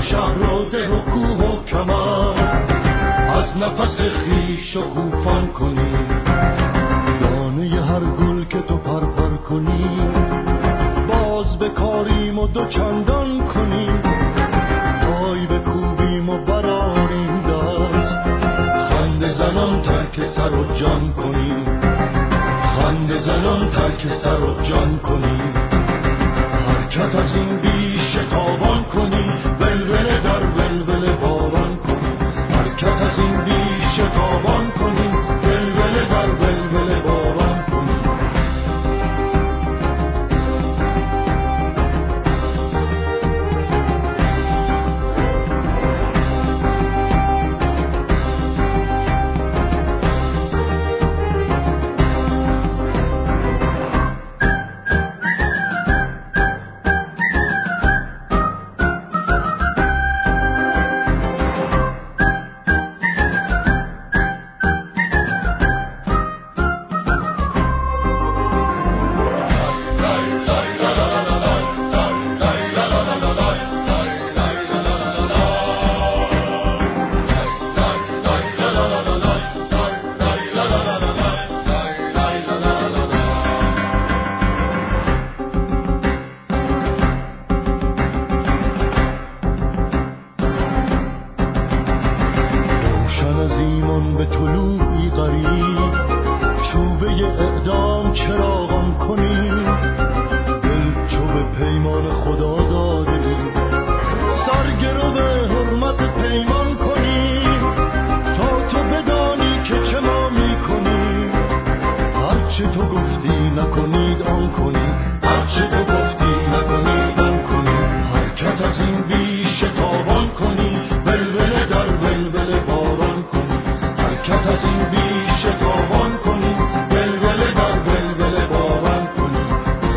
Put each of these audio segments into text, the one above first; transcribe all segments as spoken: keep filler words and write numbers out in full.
شهر و ده و کوه و کمر، از نفس خویش شکوفان کنیم. دانه هر گل که تو پرپر کنی، باز بکاریم و دو چندان کنیم. پای بکوبیم و براریم دست، خنده زنان ترک سر و جان کنیم. خنده زنان ترک سر و جان کنیم. حرکت از این بیش تابان کنیم، ولوله در ولوله باران کنیم. حرکت از این بیش تابان کنیم، ولوله در ولوله باران کنیم. به طلوعی غریب چوبه اعدام چراغان کنیم. دل چو به پیمان خدا داده ایم، سرگرو به حرمت پیمان کنیم. تا تو بدانی که چه ما می کنیم، هرچه تو گفتی نکنید آن کنیم. هرچه تو گفتی نکنید آن کنیم. حرکت از این بیش تابان کنیم، ولوله در ولوله باران کنیم. حرکت از این بیش تابان کنیم، ولوله در ولوله باران کنیم.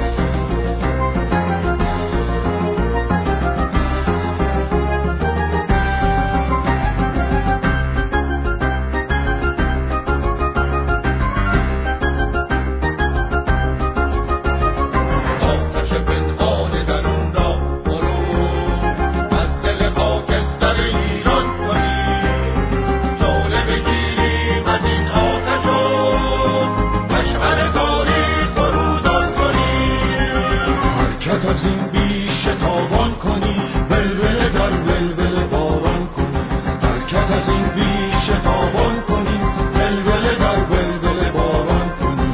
آتش پنهان درون را برو، از دل خاکستر ایران کنیم. جوله بگیریم از این آتش و مشعل تاریخ فرودان کنیم. حرکت از این بیش تابان کنیم، ولوله در ولوله باران کنیم. حرکت از این بیش تابان کنیم، ولوله در ولوله باران کنیم.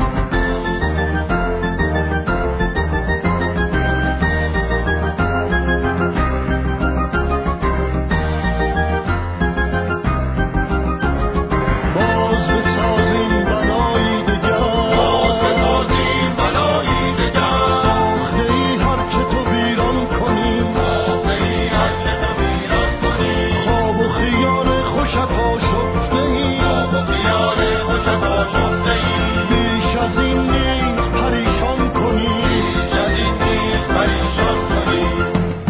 باز بسازیم بنایی دگر، باز بسازیم بنایی دگر. ساخته ای هرچه تو ویران کنیم، ساخته ای هرچه تو ویران کنیم. خواب و خیال خوشت آشفته ای، خواب و خیال خوشت آشفته ای. بیش از این نیز پریشان کنیم، بیش از این نیز پریشان کنیم.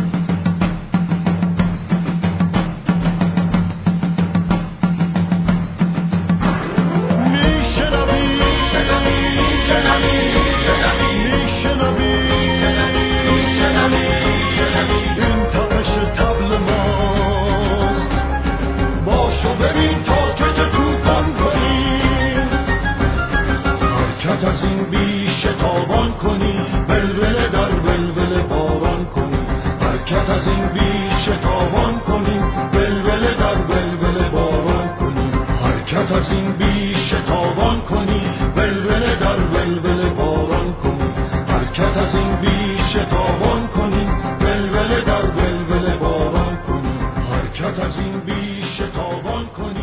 میشنوی این تپش طبل ماست، باش و ببین تا که چه طوفان کنیم. حرکت از این بیش تابان کنیم، ولوله در ولوله باران کنیم. حرکت از این بیش تابان کنیم، ولوله در ولوله باران کنیم. حرکت از این بیش تابان کنیم، ولوله در ولوله باران کنیم. حرکت از این بیش تابان کنیم، ولوله در ولوله باران کنیم. حرکت از این بیش تابان کنیم.